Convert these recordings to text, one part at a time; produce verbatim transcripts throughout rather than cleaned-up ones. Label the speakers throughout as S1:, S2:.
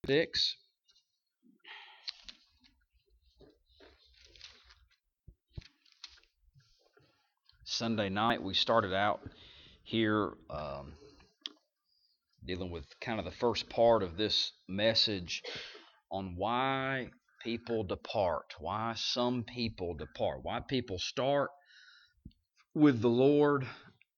S1: six. Sunday night, we started out here um, dealing with kind of the first part of this message on why people depart, why some people depart, why people start with the Lord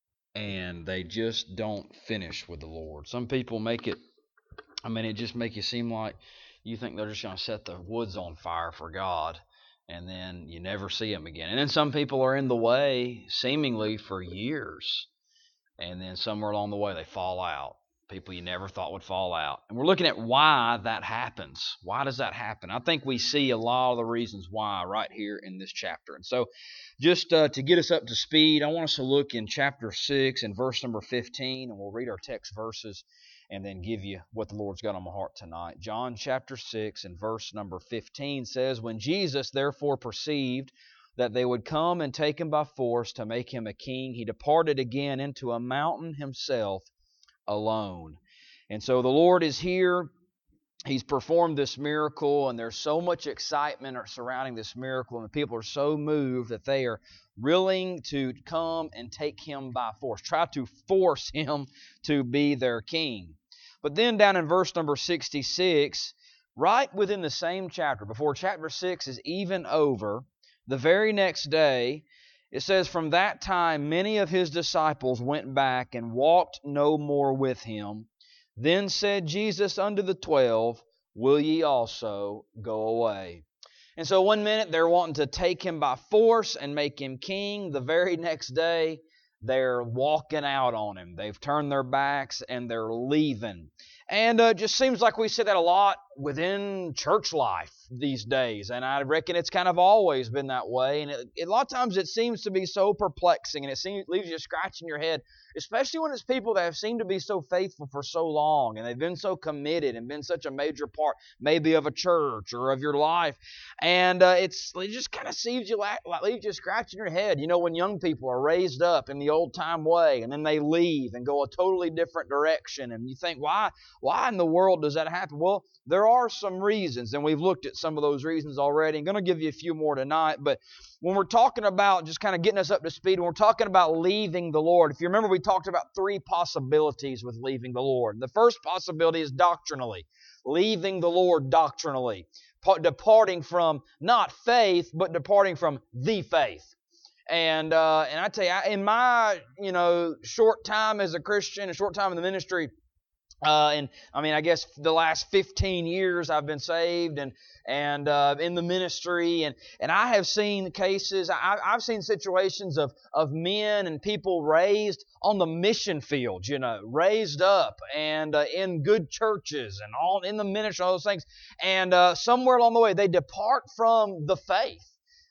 S1: and they just don't finish with the Lord. Some people make it, I mean, it just make you seem like you think they're just going to set the woods on fire for God, and then you never see them again. And then some people are in the way seemingly for years, and then somewhere along the way they fall out. People you never thought would fall out. And we're looking at why that happens. Why does that happen? I think we see a lot of the reasons why right here in this chapter. And so just uh, to get us up to speed, I want us to look in chapter six and verse number fifteen, and we'll read our text verses and then give you what the Lord's got on my heart tonight. John chapter six and verse number fifteen says, "When Jesus therefore perceived that they would come and take him by force to make him a king, he departed again into a mountain himself alone." And so the Lord is here. He's performed this miracle, and there's so much excitement surrounding this miracle, and the people are so moved that they are willing to come and take him by force, try to force him to be their king. But then down in verse number sixty-six, right within the same chapter, before chapter six is even over, the very next day, it says, "From that time many of his disciples went back and walked no more with him. Then said Jesus unto the twelve, Will ye also go away?" And so one minute they're wanting to take him by force and make him king. The very next day they're walking out on him. They've turned their backs and they're leaving. And uh, it just seems like we see that a lot within church life these days. And I reckon it's kind of always been that way. And it, a lot of times it seems to be so perplexing, and it seems, leaves you scratching your head, especially when it's people that have seemed to be so faithful for so long, and they've been so committed and been such a major part maybe of a church or of your life. And uh, it's it just kind of leaves you, like, leaves you scratching your head. You know, when young people are raised up in the old-time way, and then they leave and go a totally different direction, and you think, why? Why in the world does that happen? Well, there are some reasons, and we've looked at some of those reasons already. I'm going to give you a few more tonight, but when we're talking about just kind of getting us up to speed, when we're talking about leaving the Lord, if you remember, we talked about three possibilities with leaving the Lord. The first possibility is doctrinally, leaving the Lord doctrinally, departing from not faith, but departing from the faith. And uh, and I tell you, in my you know short time as a Christian, a short time in the ministry, Uh, and I mean, I guess the last fifteen years I've been saved and and uh, in the ministry, and, and I have seen cases, I, I've seen situations of, of men and people raised on the mission field, you know, raised up and uh, in good churches and all in the ministry, all those things. And uh, somewhere along the way, they depart from the faith.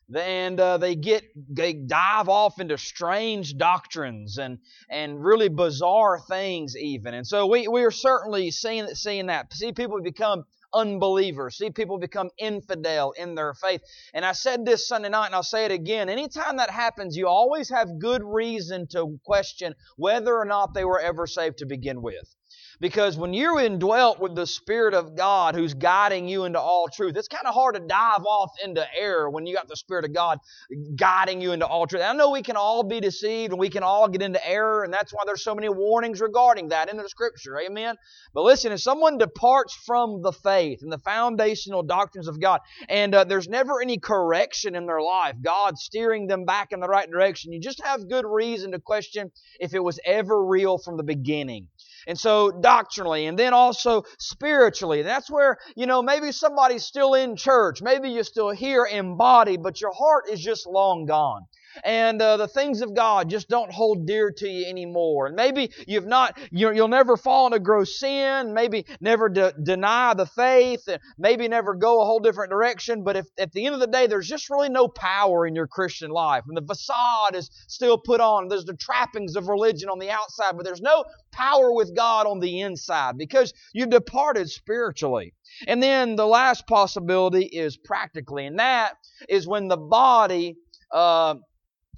S1: And uh, they get they dive off into strange doctrines and and really bizarre things even. And so we, we are certainly seeing seeing that. See people become unbelievers. See people become infidel in their faith. And I said this Sunday night, and I'll say it again. Anytime that happens, you always have good reason to question whether or not they were ever saved to begin with. Because when you're indwelt with the Spirit of God who's guiding you into all truth, it's kind of hard to dive off into error when you got the Spirit of God guiding you into all truth. I know we can all be deceived and we can all get into error, and that's why there's so many warnings regarding that in the Scripture. Amen? But listen, if someone departs from the faith and the foundational doctrines of God, and uh, there's never any correction in their life, God steering them back in the right direction, you just have good reason to question if it was ever real from the beginning. And so doctrinally, and then also spiritually. That's where, you know, maybe somebody's still in church. Maybe you're still here in body, but your heart is just long gone. And uh, the things of God just don't hold dear to you anymore. And maybe you've not, you're, you'll never fall into gross sin. Maybe never de- deny the faith. And maybe never go a whole different direction. But if at the end of the day, there's just really no power in your Christian life, and the facade is still put on, there's the trappings of religion on the outside, but there's no power with God on the inside because you've departed spiritually. And then the last possibility is practically, and that is when the body uh,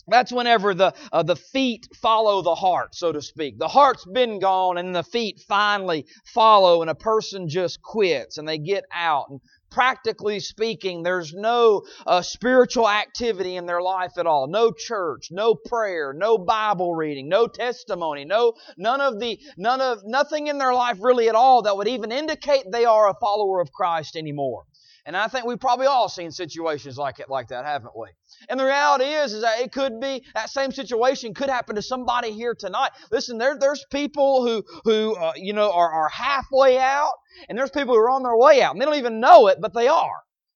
S2: That's whenever the uh, the feet follow the heart, so to speak. The heart's been gone and the feet finally follow and a person just quits and they get out. And practically speaking, there's no uh, spiritual activity in their life at all. No church, no prayer, no Bible reading, no testimony, no none of the none of nothing in their life really at all that would even indicate they are a follower of Christ anymore. And I think we've probably all seen situations like it, like that, haven't we? And the reality is, is that it could be, that same situation could happen to somebody here tonight. Listen, there, there's people who, who uh, you know, are, are halfway out, and there's people who are on their way out, and they don't even know it, but they are.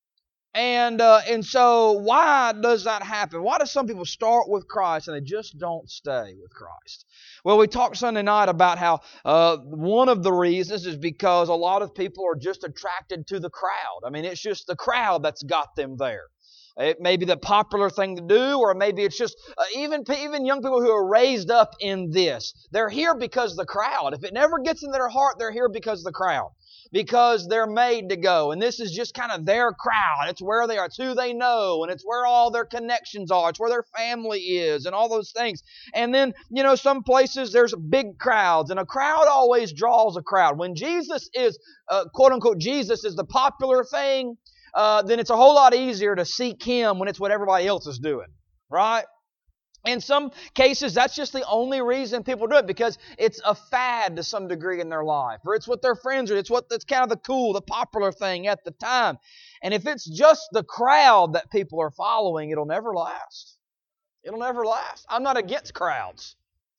S2: And uh, and so why does that happen? Why do some people start with Christ and they just don't stay with Christ? Well, we talked Sunday night about how uh, one of the reasons is because a lot of people are just attracted to the crowd. I mean, it's just the crowd that's got them there. It may be the popular thing to do, or maybe it's just uh, even even young people who are raised up in this. They're here because of the crowd. If it never gets into their heart, they're here because of the crowd. Because they're made to go. And this is just kind of their crowd. It's where they are. It's who they know. And it's where all their connections are. It's where their family is and all those things. And then, you know, some places there's big crowds. And a crowd always draws a crowd. When Jesus is, uh, quote unquote, Jesus is the popular thing, uh, then it's a whole lot easier to seek Him when it's what everybody else is doing. Right? In some cases, that's just the only reason people do it, because it's a fad to some degree in their life, or it's what their friends are. It's what that's kind of the cool, the popular thing at the time. And if it's just the crowd that people are following, it'll never last. It'll never last. I'm not against crowds.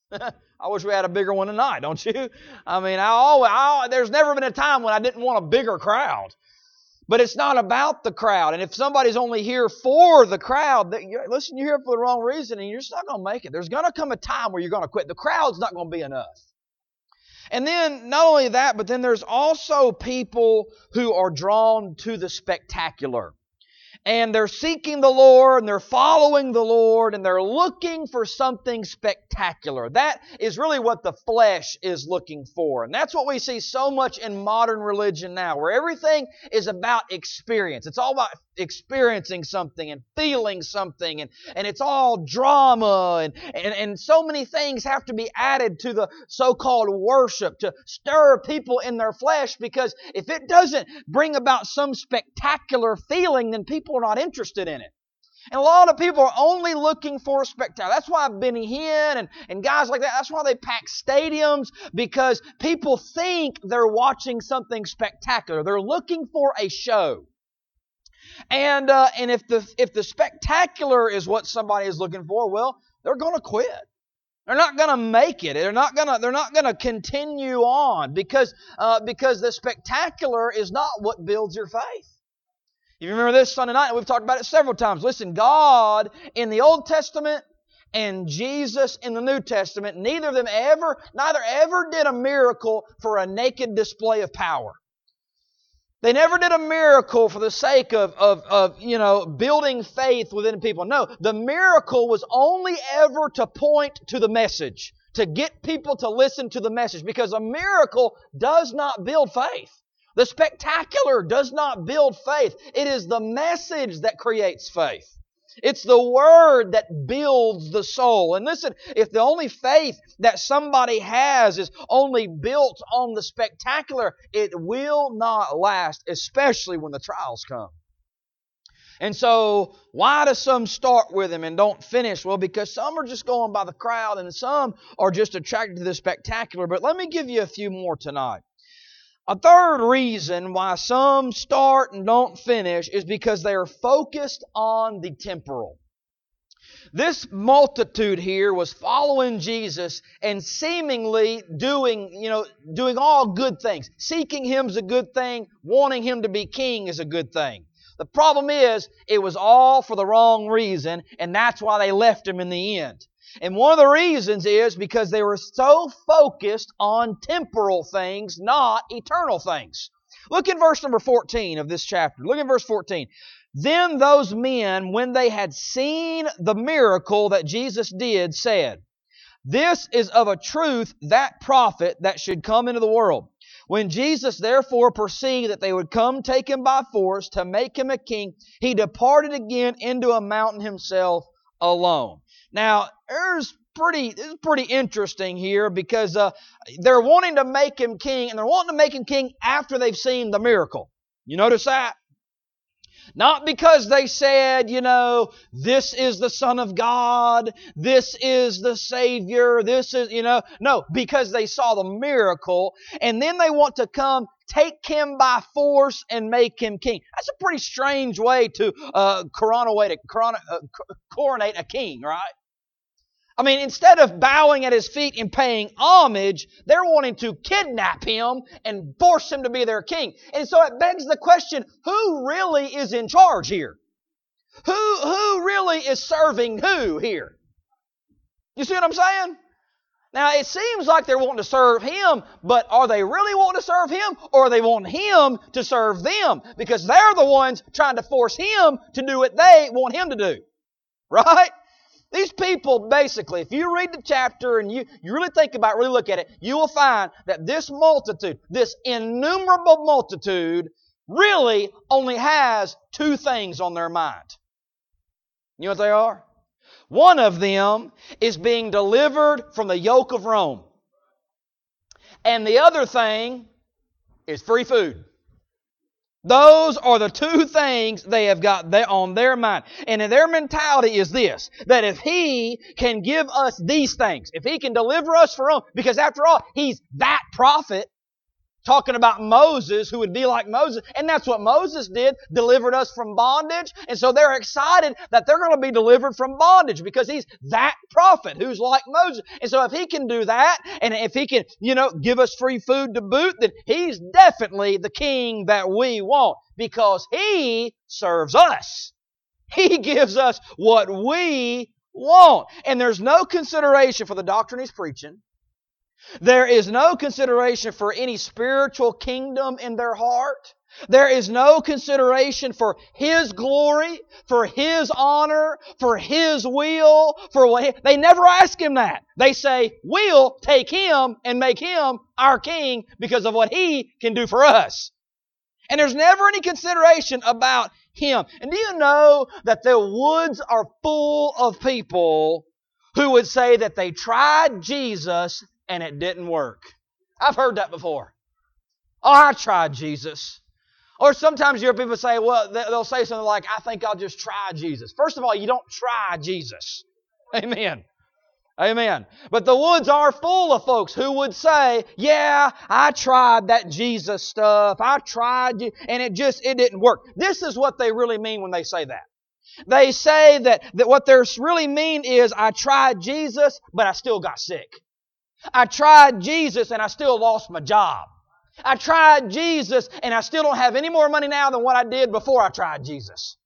S2: I wish we had a bigger one tonight, don't you? I mean, I always, I, there's never been a time when I didn't want a bigger crowd. But it's not about the crowd. And if somebody's only here for the crowd, you're, listen, you're here for the wrong reason and you're just not going to make it. There's going to come a time where you're going to quit. The crowd's not going to be enough. And then, not only that, but then there's also people who are drawn to the spectacular. And they're seeking the Lord, and they're following the Lord, and they're looking for something spectacular. That is really what the flesh is looking for. And that's what we see so much in modern religion now, where everything is about experience. It's all about experiencing something and feeling something, and, and it's all drama, and, and, and so many things have to be added to the so-called worship to stir people in their flesh, because if it doesn't bring about some spectacular feeling, then people are not interested in it. And a lot of people are only looking for a spectacle. That's why Benny Hinn and, and guys like that, that's why they pack stadiums, because people think they're watching something spectacular. They're looking for a show. And uh, and if the if the spectacular is what somebody is looking for, well, they're going to quit. They're not going to make it. They're not going to. They're not going to continue on because uh, because the spectacular is not what builds your faith. You remember this Sunday night? We've talked about it several times. Listen, God in the Old Testament and Jesus in the New Testament, neither of them ever, neither ever did a miracle for a naked display of power. They never did a miracle for the sake of, of, of, you know, building faith within people. No, the miracle was only ever to point to the message, to get people to listen to the message, because a miracle does not build faith. The spectacular does not build faith. It is the message that creates faith. It's the Word that builds the soul. And listen, if the only faith that somebody has is only built on the spectacular, it will not last, especially when the trials come. And so, why do some start with Him and don't finish? Well, because some are just going by the crowd and some are just attracted to the spectacular. But let me give you a few more tonight. A third reason why some start and don't finish is because they are focused on the temporal. This multitude here was following Jesus and seemingly doing, you know, doing all good things. Seeking Him is a good thing. Wanting Him to be king is a good thing. The problem is, it was all for the wrong reason, and that's why they left Him in the end. And one of the reasons is because they were so focused on temporal things, not eternal things. Look at verse number fourteen of this chapter. Look at verse fourteen. Then those men, when they had seen the miracle that Jesus did, said, "This is of a truth that prophet that should come into the world. When Jesus therefore perceived that they would come take Him by force to make Him a king, He departed again into a mountain Himself alone." Now, there's pretty, it's pretty interesting here because uh, they're wanting to make him king, and they're wanting to make him king after they've seen the miracle. You notice that? Not because they said, you know, this is the Son of God, this is the Savior, this is, you know, no, because they saw the miracle, and then they want to come take him by force and make him king. That's a pretty strange way to uh, coronate, a, coron- uh, coronate a king, right? I mean, instead of bowing at his feet and paying homage, they're wanting to kidnap him and force him to be their king. And so it begs the question, who really is in charge here? Who, who really is serving who here? You see what I'm saying? Now, it seems like they're wanting to serve him, but are they really wanting to serve him, or are they wanting him to serve them? Because they're the ones trying to force him to do what they want him to do. Right? These people, basically, if you read the chapter and you, you really think about it, really look at it, you will find that this multitude, this innumerable multitude, really only has two things on their mind. You know what they are? One of them is being delivered from the yoke of Rome. And the other thing is free food. Those are the two things they have got on their mind. And their mentality is this, that if He can give us these things, if He can deliver us from Rome, because after all, He's that prophet, talking about Moses, who would be like Moses, and that's what Moses did, delivered us from bondage, and so they're excited that they're going to be delivered from bondage because he's that prophet who's like Moses. And so if he can do that, and if he can, you know, give us free food to boot, then he's definitely the king that we want because he serves us. He gives us what we want. And there's no consideration for the doctrine he's preaching. There is no consideration for any spiritual kingdom in their heart. There is no consideration for His glory, for His honor, for His will, for what He, they never ask Him that. They say, we'll take Him and make Him our king because of what He can do for us. And there's never any consideration about Him. And do you know that the woods are full of people who would say that they tried Jesus and it didn't work? I've heard that before. Oh, I tried Jesus. Or sometimes you hear people say, well, they'll say something like, I think I'll just try Jesus. First of all, you don't try Jesus. Amen. Amen. But the woods are full of folks who would say, yeah, I tried that Jesus stuff. I tried, and it just, it didn't work. This is what they really mean when they say that. They say that, that what they really mean is, I tried Jesus, but I still got sick. I tried Jesus and I still lost my job. I tried Jesus and I still don't have any more money now than what I did before I tried Jesus.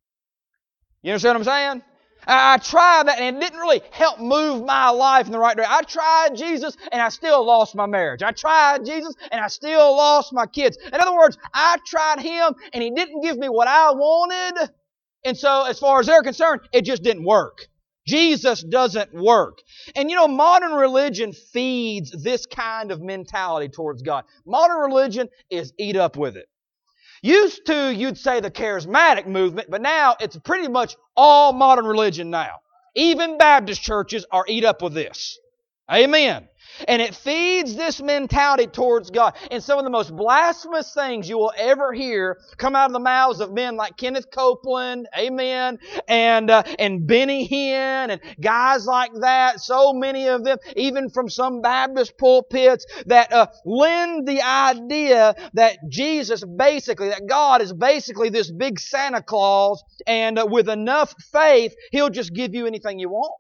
S2: You understand what I'm saying? I tried that and it didn't really help move my life in the right direction. I tried Jesus and I still lost my marriage. I tried Jesus and I still lost my kids. In other words, I tried Him and He didn't give me what I wanted. And so as far as they're concerned, it just didn't work. Jesus doesn't work. And you know, modern religion feeds this kind of mentality towards God. Modern religion is eat up with it. Used to, you'd say the charismatic movement, but now it's pretty much all modern religion now. Even Baptist churches are eat up with this. Amen. And it feeds this mentality towards God. And some of the most blasphemous things you will ever hear come out of the mouths of men like Kenneth Copeland, amen, and uh, and Benny Hinn, and guys like that. So many of them, even from some Baptist pulpits, that uh, lend the idea that Jesus basically, that God is basically this big Santa Claus, and uh, with enough faith, He'll just give you anything you want.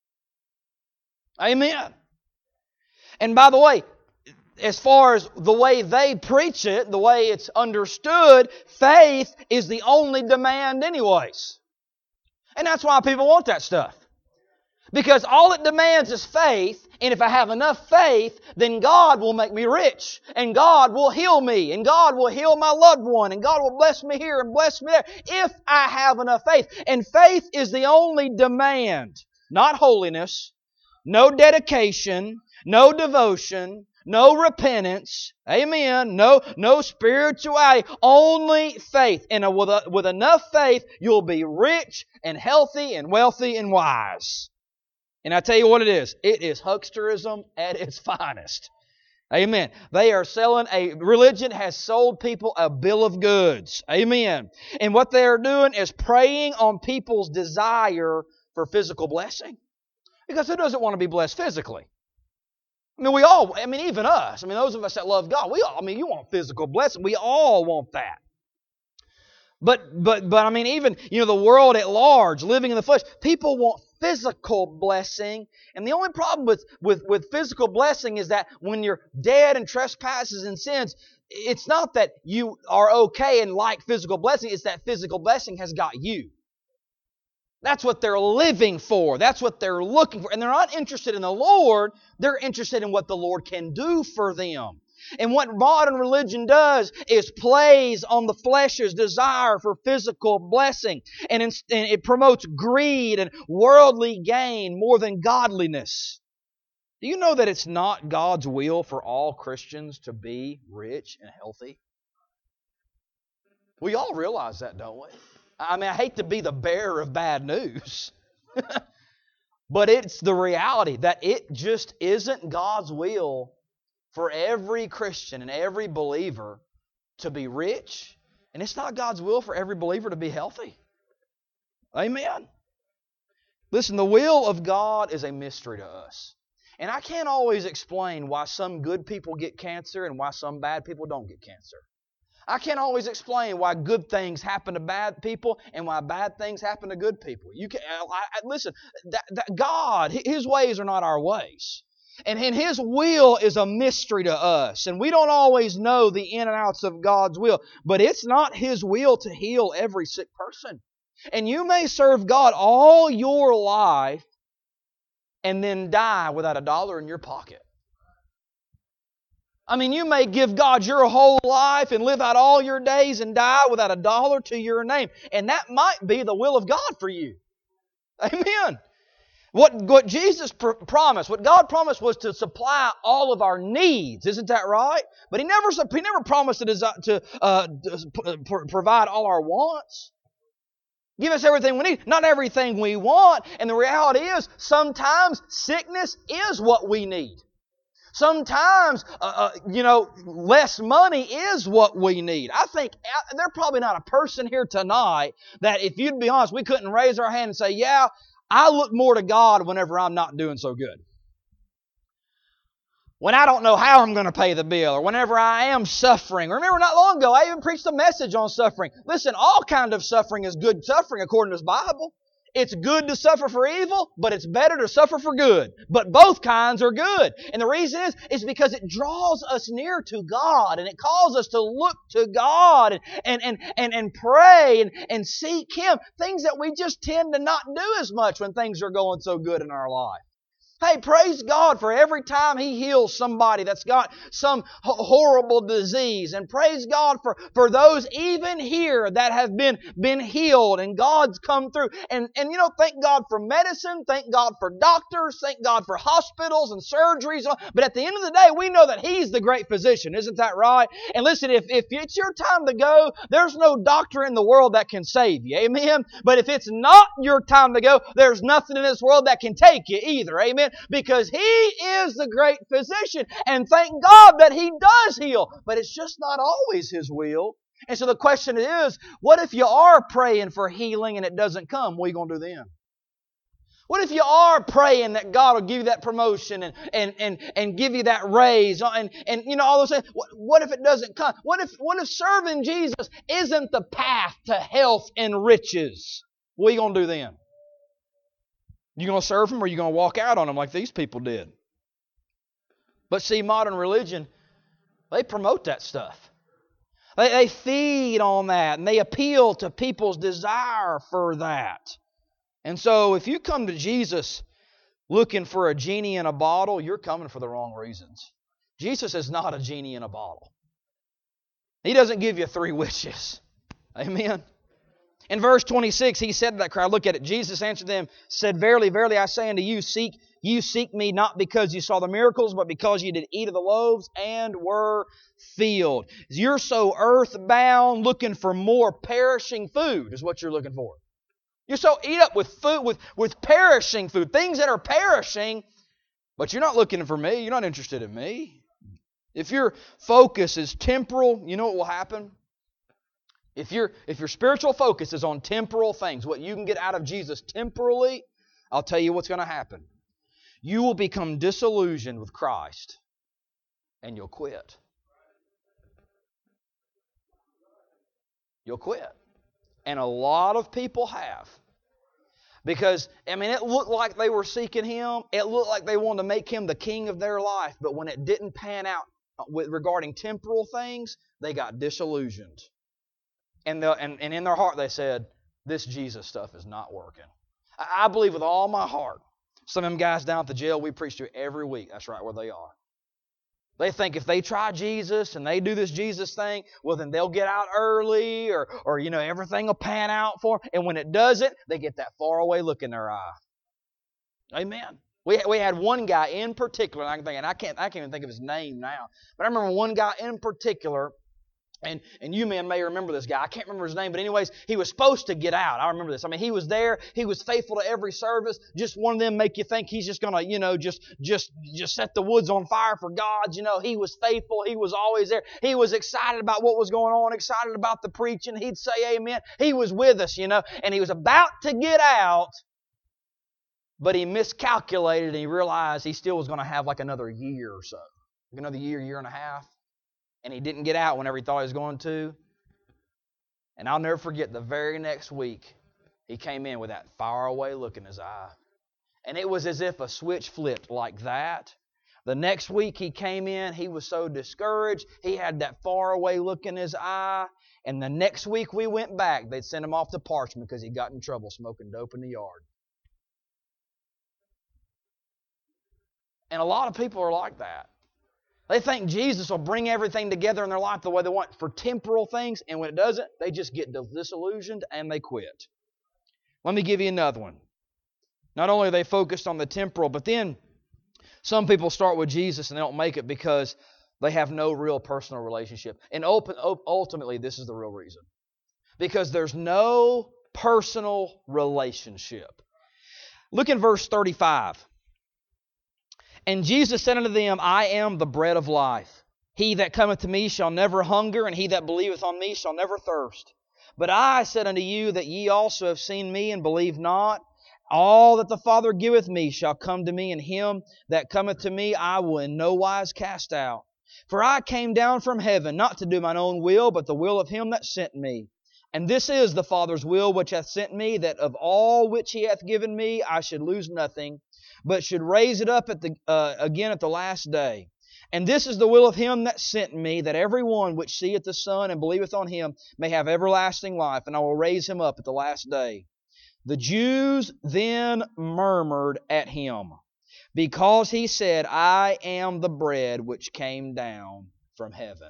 S2: Amen. And by the way, as far as the way they preach it, the way it's understood, faith is the only demand anyways. And that's why people want that stuff. Because all it demands is faith, and if I have enough faith, then God will make me rich, and God will heal me, and God will heal my loved one, and God will bless me here and bless me there, if I have enough faith. And faith is the only demand, not holiness, no dedication, no devotion, no repentance, amen, no no spirituality, only faith. And with, a, with enough faith, you'll be rich and healthy and wealthy and wise. And I tell you what it is. It is hucksterism at its finest. Amen. They are selling a, religion has sold people a bill of goods. Amen. And what they are doing is preying on people's desire for physical blessing. Because who doesn't want to be blessed physically? I mean, we all, I mean, even us, I mean, those of us that love God, we all, I mean, you want physical blessing. We all want that. But, but, but, I mean, even, you know, the world at large, living in the flesh, people want physical blessing. And the only problem with, with, with physical blessing is that when you're dead in trespasses and sins, it's not that you are okay and like physical blessing, it's that physical blessing has got you. That's what they're living for. That's what they're looking for. And they're not interested in the Lord. They're interested in what the Lord can do for them. And what modern religion does is plays on the flesh's desire for physical blessing. And it promotes greed and worldly gain more than godliness. Do you know that it's not God's will for all Christians to be rich and healthy? We all realize that, don't we? I mean, I hate to be the bearer of bad news. But it's the reality that it just isn't God's will for every Christian and every believer to be rich. And it's not God's will for every believer to be healthy. Amen. Listen, the will of God is a mystery to us. And I can't always explain why some good people get cancer and why some bad people don't get cancer. I can't always explain why good things happen to bad people and why bad things happen to good people. You can I, I, listen. That, that God, His ways are not our ways, and, and His will is a mystery to us. And we don't always know the in and outs of God's will, but it's not His will to heal every sick person. And you may serve God all your life and then die without a dollar in your pocket. I mean, you may give God your whole life and live out all your days and die without a dollar to your name. And that might be the will of God for you. Amen. What, what Jesus pr- promised, what God promised was to supply all of our needs. Isn't that right? But He never, he never promised to, desi- to uh, pr- provide all our wants. Give us everything we need. Not everything we want. And the reality is, sometimes sickness is what we need. Sometimes, uh, uh, you know, less money is what we need. I think uh, there's probably not a person here tonight that, if you'd be honest, we couldn't raise our hand and say, yeah, I look more to God whenever I'm not doing so good. When I don't know how I'm going to pay the bill, or whenever I am suffering. Remember, not long ago, I even preached a message on suffering. Listen, all kind of suffering is good suffering according to the Bible. It's good to suffer for evil, but it's better to suffer for good. But both kinds are good. And the reason is, is because it draws us near to God, and it calls us to look to God and, and, and, and, and pray and, and seek Him. Things that we just tend to not do as much when things are going so good in our life. Hey, praise God for every time He heals somebody that's got some horrible disease. And praise God for, for those even here that have been, been healed and God's come through. And, and you know, thank God for medicine. Thank God for doctors. Thank God for hospitals and surgeries. But at the end of the day, we know that He's the great physician. Isn't that right? And listen, if, if it's your time to go, there's no doctor in the world that can save you. Amen? But if it's not your time to go, there's nothing in this world that can take you either. Amen? Because He is the great physician. And thank God that He does heal. But it's just not always His will. And so the question is, what if you are praying for healing and it doesn't come? What are you going to do then? What if you are praying that God will give you that promotion and, and, and, and give you that raise and, and you know all those things? What, what if it doesn't come? What if, what if serving Jesus isn't the path to health and riches? What are you going to do then? You going to serve Him, or are you going to walk out on Him like these people did? But see, modern religion, they promote that stuff. They, they feed on that, and they appeal to people's desire for that. And so if you come to Jesus looking for a genie in a bottle, you're coming for the wrong reasons. Jesus is not a genie in a bottle. He doesn't give you three wishes. Amen. In verse twenty-six, He said to that crowd, look at it. Jesus answered them, said, verily, verily, I say unto you, seek you seek me not because you saw the miracles, but because you did eat of the loaves and were filled. You're so earthbound, looking for more perishing food is what you're looking for. You're so eat up with food, with, with perishing food, things that are perishing, but you're not looking for me. You're not interested in me. If your focus is temporal, you know what will happen? If your if your spiritual focus is on temporal things, what you can get out of Jesus temporally, I'll tell you what's going to happen. You will become disillusioned with Christ, and you'll quit. You'll quit. And a lot of people have. Because, I mean, it looked like they were seeking Him. It looked like they wanted to make Him the king of their life. But when it didn't pan out with regarding temporal things, they got disillusioned. And, the, and, and in their heart they said, this Jesus stuff is not working. I, I believe with all my heart, some of them guys down at the jail we preach to every week, that's right where they are. They think if they try Jesus and they do this Jesus thing, well, then they'll get out early or, or you know, everything will pan out for them. And when it doesn't, they get that faraway look in their eye. Amen. We we had one guy in particular, and I can think, and I can't I can't even think of his name now, but I remember one guy in particular, and and you men may remember this guy. I can't remember his name, but anyways, he was supposed to get out. I remember this. I mean, he was there. He was faithful to every service. Just one of them make you think he's just gonna, you know, just just just set the woods on fire for God. You know, he was faithful. He was always there. He was excited about what was going on. Excited about the preaching. He'd say amen. He was with us, you know, and he was about to get out. But he miscalculated and he realized he still was going to have like another year or so. Like another year, year and a half. And he didn't get out whenever he thought he was going to. And I'll never forget the very next week, he came in with that faraway look in his eye. And it was as if a switch flipped like that. The next week he came in, he was so discouraged. He had that faraway look in his eye. And the next week we went back, they'd send him off to Parchment because he got in trouble smoking dope in the yard. And a lot of people are like that. They think Jesus will bring everything together in their life the way they want for temporal things, and when it doesn't, they just get disillusioned and they quit. Let me give you another one. Not only are they focused on the temporal, but then some people start with Jesus and they don't make it because they have no real personal relationship. And ultimately, this is the real reason. Because there's no personal relationship. Look in verse thirty-five. And Jesus said unto them, I am the bread of life. He that cometh to me shall never hunger, and he that believeth on me shall never thirst. But I said unto you that ye also have seen me, and believe not. All that the Father giveth me shall come to me, and him that cometh to me I will in no wise cast out. For I came down from heaven, not to do mine own will, but the will of him that sent me. And this is the Father's will which hath sent me, that of all which he hath given me I should lose nothing, but should raise it up at the uh, again at the last day. And this is the will of him that sent me, that every one which seeth the Son and believeth on him may have everlasting life, and I will raise him up at the last day. The Jews then murmured at him, because he said, I am the bread which came down from heaven.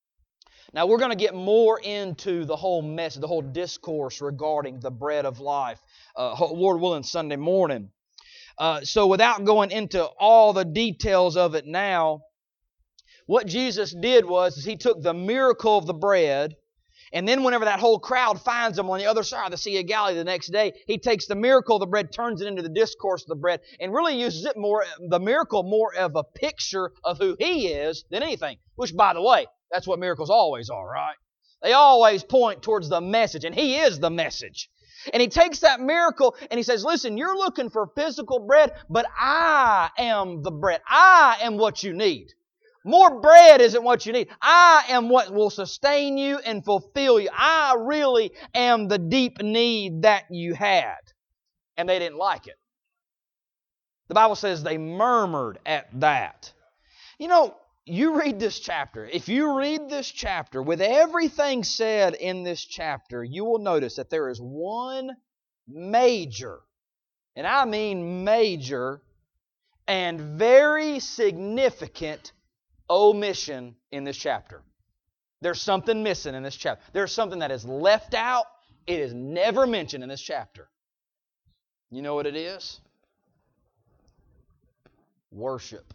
S2: Now we're going to get more into the whole message, the whole discourse regarding the bread of life, uh, Lord willing, Sunday morning. Uh, so without going into all the details of it now, what Jesus did was is He took the miracle of the bread, and then whenever that whole crowd finds Him on the other side of the Sea of Galilee the next day, He takes the miracle of the bread, turns it into the discourse of the bread, and really uses it more, the miracle more of a picture of who He is than anything. Which, by the way, that's what miracles always are, right? They always point towards the message, and He is the message. And He takes that miracle and He says, listen, you're looking for physical bread, but I am the bread. I am what you need. More bread isn't what you need. I am what will sustain you and fulfill you. I really am the deep need that you had. And they didn't like it. The Bible says they murmured at that. You know, you read this chapter. If you read this chapter, with everything said in this chapter, you will notice that there is one major, and I mean major, and very significant omission in this chapter. There's something missing in this chapter. There's something that is left out. It is never mentioned in this chapter. You know what it is? Worship.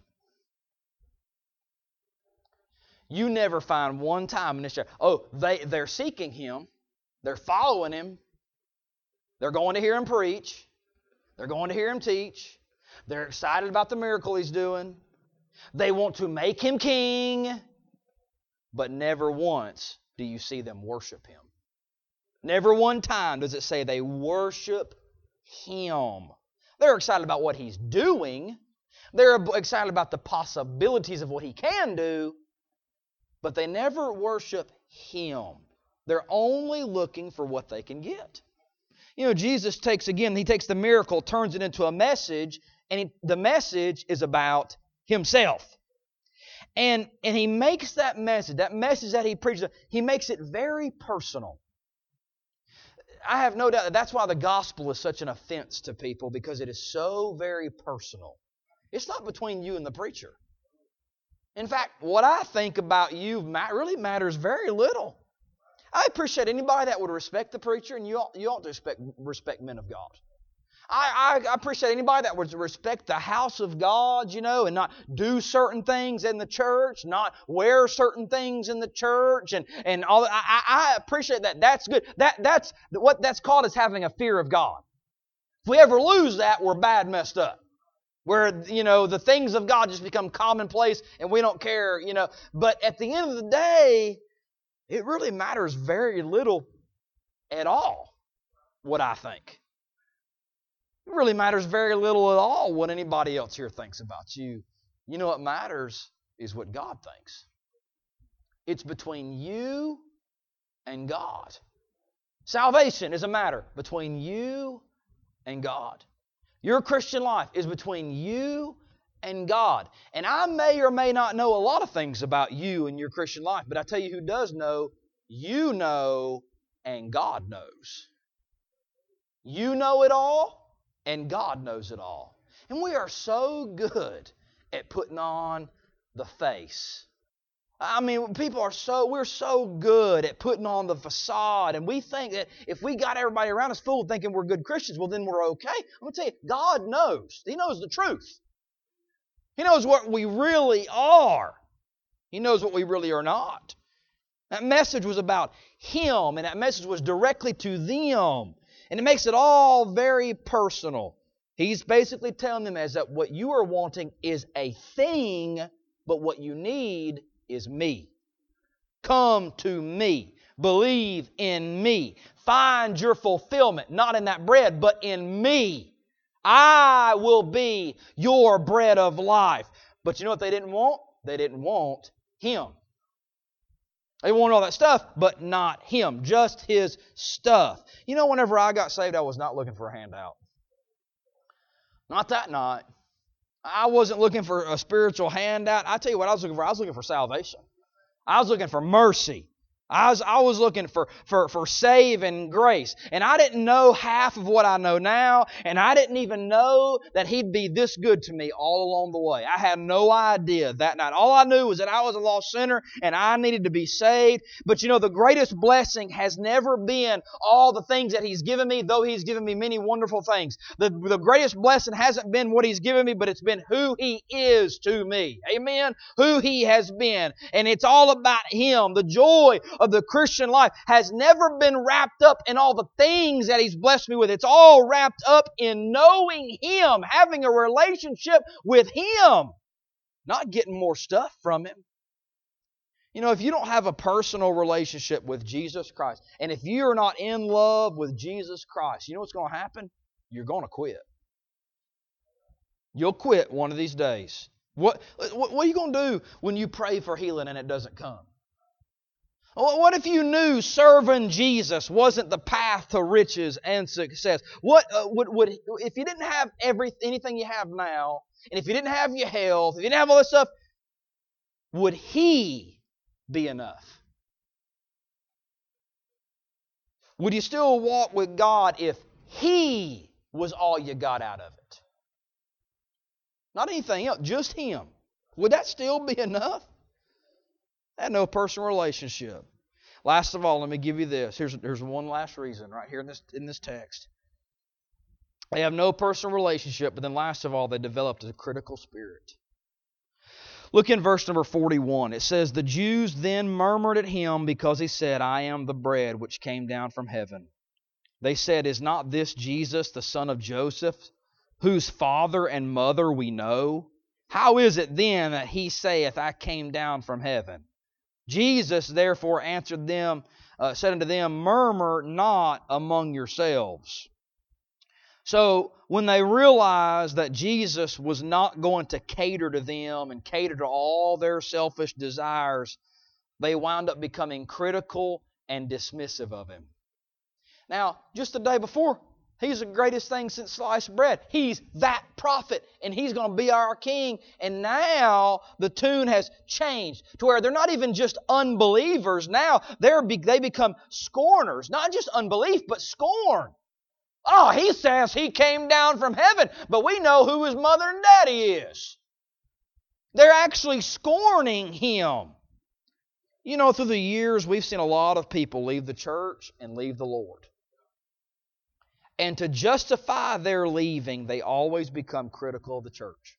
S2: You never find one time in this chapter, oh, they, they're seeking Him, they're following Him, They're going to hear him preach. They're going to hear him teach. They're excited about the miracle he's doing. They want to make him king. But never once do you see them worship him. Never one time does it say they worship him. They're excited about what he's doing. They're excited about the possibilities of what he can do. But they never worship him. They're only looking for what they can get. You know, Jesus takes, again, he takes the miracle, turns it into a message, and he, the message is about himself. And, and he makes that message, that message that he preaches, he makes it very personal. I have no doubt that that's why the gospel is such an offense to people, because it is so very personal. It's not between you and the preacher. In fact, what I think about you really matters very little. I appreciate anybody that would respect the preacher, and you ought, you ought to respect, respect men of God. I, I, I appreciate anybody that would respect the house of God, you know, and not do certain things in the church, not wear certain things in the church, and, and all that. I, I appreciate that. That's good. That, that's what that's called is having a fear of God. If we ever lose that, we're bad messed up. Where, you know, the things of God just become commonplace and we don't care, you know. But at the end of the day, it really matters very little at all, what I think. It really matters very little at all what anybody else here thinks about you. You know what matters is what God thinks. It's between you and God. Salvation is a matter between you and God. Your Christian life is between you and God. And I may or may not know a lot of things about you and your Christian life, but I tell you who does know, you know and God knows. You know it all and God knows it all. And we are so good at putting on the face. I mean, people are so, we're so good at putting on the facade, and we think that if we got everybody around us fooled thinking we're good Christians, well, then we're okay. I'm going to tell you, God knows. He knows the truth. He knows what we really are. He knows what we really are not. That message was about Him, and that message was directly to them. And it makes it all very personal. He's basically telling them is that what you are wanting is a thing, but what you need is me. Come to me. Believe in me. Find your fulfillment, not in that bread, but in me. I will be your bread of life. But you know what they didn't want? They didn't want Him. They wanted all that stuff, but not Him. Just His stuff. You know, whenever I got saved, I was not looking for a handout. Not that night. I wasn't looking for a spiritual handout. I tell you what I was looking for. I was looking for salvation. I was looking for mercy. I was, I was looking for, for, for saving grace. And I didn't know half of what I know now. And I didn't even know that He'd be this good to me all along the way. I had no idea that night. All I knew was that I was a lost sinner and I needed to be saved. But you know, the greatest blessing has never been all the things that He's given me, though He's given me many wonderful things. The, the greatest blessing hasn't been what He's given me, but it's been who He is to me. Amen? Who He has been. And it's all about Him. The joy of the Christian life has never been wrapped up in all the things that He's blessed me with. It's all wrapped up in knowing Him, having a relationship with Him, not getting more stuff from Him. You know, if you don't have a personal relationship with Jesus Christ, and if you're not in love with Jesus Christ, you know what's going to happen? You're going to quit. You'll quit one of these days. What, what, what are you going to do when you pray for healing and it doesn't come? What if you knew serving Jesus wasn't the path to riches and success? What uh, would would if you didn't have every anything you have now, and if you didn't have your health, if you didn't have all this stuff, would He be enough? Would you still walk with God if He was all you got out of it? Not anything else, just Him. Would that still be enough? They had no personal relationship. Last of all, let me give you this. Here's, here's one last reason right here in this, in this text. They have no personal relationship, but then last of all, they developed a critical spirit. Look in verse number forty-one. It says, "The Jews then murmured at Him because He said, I am the bread which came down from heaven. They said, "Is not this Jesus, the son of Joseph, whose father and mother we know? How is it then that he saith, I came down from heaven? Jesus therefore answered them, uh, said unto them, Murmur not among yourselves." So when they realized that Jesus was not going to cater to them and cater to all their selfish desires, they wound up becoming critical and dismissive of Him. Now, just the day before, He's the greatest thing since sliced bread. He's that prophet, and He's going to be our King. And now the tune has changed to where they're not even just unbelievers. Now they're they become scorners. Not just unbelief, but scorn. Oh, He says He came down from heaven, but we know who His mother and daddy is. They're actually scorning Him. You know, through the years, we've seen a lot of people leave the church and leave the Lord. And to justify their leaving, they always become critical of the church.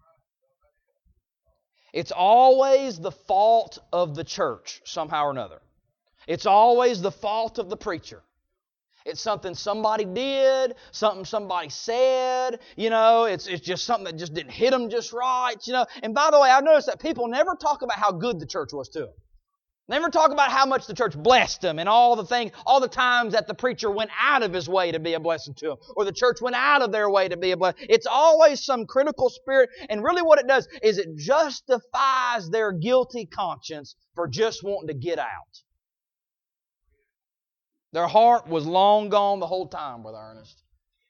S2: It's always the fault of the church, somehow or another. It's always the fault of the preacher. It's something somebody did, something somebody said, you know, it's it's just something that just didn't hit them just right, you know. And by the way, I've noticed that people never talk about how good the church was to them. Never talk about how much the church blessed them and all the things, all the times that the preacher went out of his way to be a blessing to them, or the church went out of their way to be a blessing. It's always some critical spirit, and really what it does is it justifies their guilty conscience for just wanting to get out. Their heart was long gone the whole time, Brother Ernest.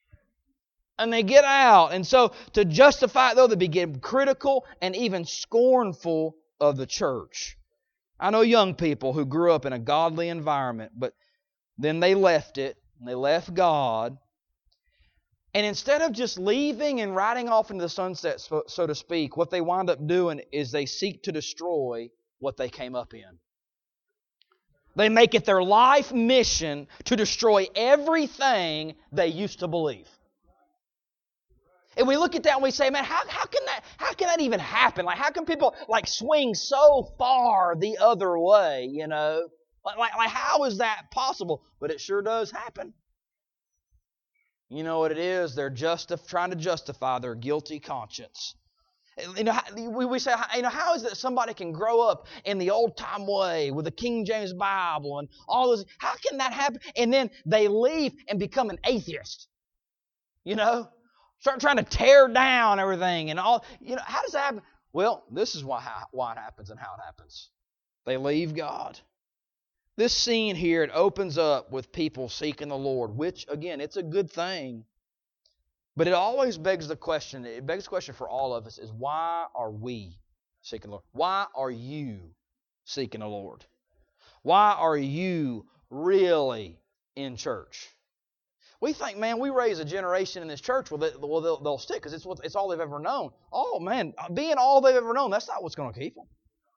S2: And they get out. And so to justify it, though, they begin critical and even scornful of the church. I know young people who grew up in a godly environment, but then they left it, and they left God. And instead of just leaving and riding off into the sunset, so, so to speak, what they wind up doing is they seek to destroy what they came up in. They make it their life mission to destroy everything they used to believe. And we look at that and we say, man, how, how can that how can that even happen? Like, how can people like swing so far the other way, you know? Like, like, like how is that possible? But it sure does happen. You know what it is? They're just trying to justify their guilty conscience. You know, we, we say, you know, how is it that somebody can grow up in the old-time way with the King James Bible and all those? How can that happen? And then they leave and become an atheist. You know? Start trying to tear down everything and all. You know, how does that happen? Well, this is why, how, why it happens and how it happens. They leave God. This scene here, it opens up with people seeking the Lord, which, again, it's a good thing. But it always begs the question, it begs the question for all of us is, why are we seeking the Lord? Why are you seeking the Lord? Why are you really in church? We think, man, we raise a generation in this church, well, they, well they'll, they'll stick because it's, what, it's all they've ever known. Oh, man, being all they've ever known, that's not what's going to keep them.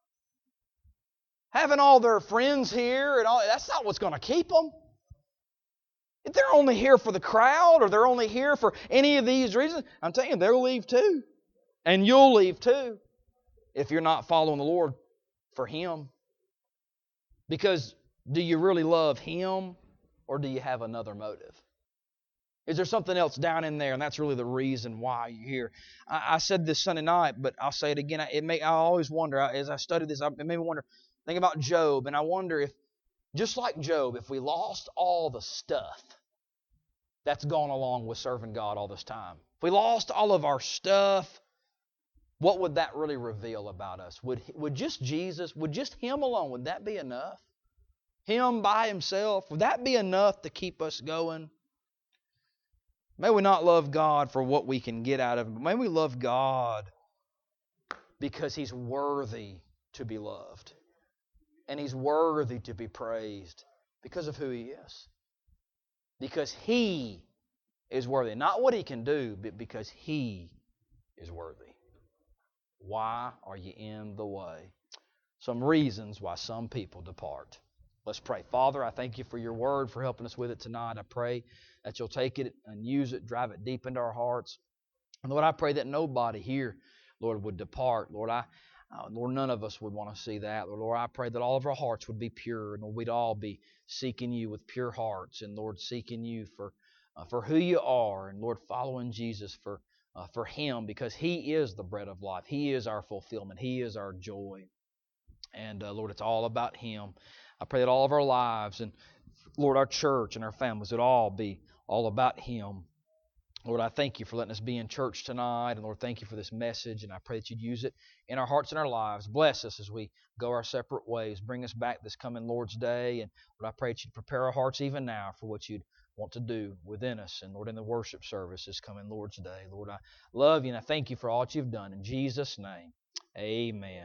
S2: Having all their friends here, and all that's not what's going to keep them. If they're only here for the crowd or they're only here for any of these reasons, I'm telling you, they'll leave too. And you'll leave too if you're not following the Lord for Him. Because do you really love Him or do you have another motive? Is there something else down in there? And that's really the reason why you're here. I, I said this Sunday night, but I'll say it again. It may, I always wonder, as I studied this, it made me wonder, think about Job, and I wonder if, just like Job, if we lost all the stuff that's gone along with serving God all this time, if we lost all of our stuff, what would that really reveal about us? Would, would just Jesus, would just Him alone, would that be enough? Him by Himself, would that be enough to keep us going? May we not love God for what we can get out of Him, but may we love God because He's worthy to be loved. And He's worthy to be praised because of who He is. Because He is worthy. Not what He can do, but because He is worthy. Why are you in the way? Some reasons why some people depart. Let's pray. Father, I thank You for Your word, for helping us with it tonight. I pray that You'll take it and use it, drive it deep into our hearts. And Lord, I pray that nobody here, Lord, would depart. Lord, I Uh, Lord, none of us would want to see that. Lord, I pray that all of our hearts would be pure, and Lord, we'd all be seeking You with pure hearts, and Lord, seeking You for uh, for who You are, and Lord, following Jesus for uh, for Him, because He is the bread of life. He is our fulfillment. He is our joy. And uh, Lord, it's all about Him. I pray that all of our lives, and Lord, our church and our families would all be all about Him. Lord, I thank You for letting us be in church tonight. And Lord, thank You for this message. And I pray that You'd use it in our hearts and our lives. Bless us as we go our separate ways. Bring us back this coming Lord's Day. And Lord, I pray that You'd prepare our hearts even now for what You'd want to do within us. And Lord, in the worship service this coming Lord's Day. Lord, I love You and I thank You for all that You've done. In Jesus' name, amen.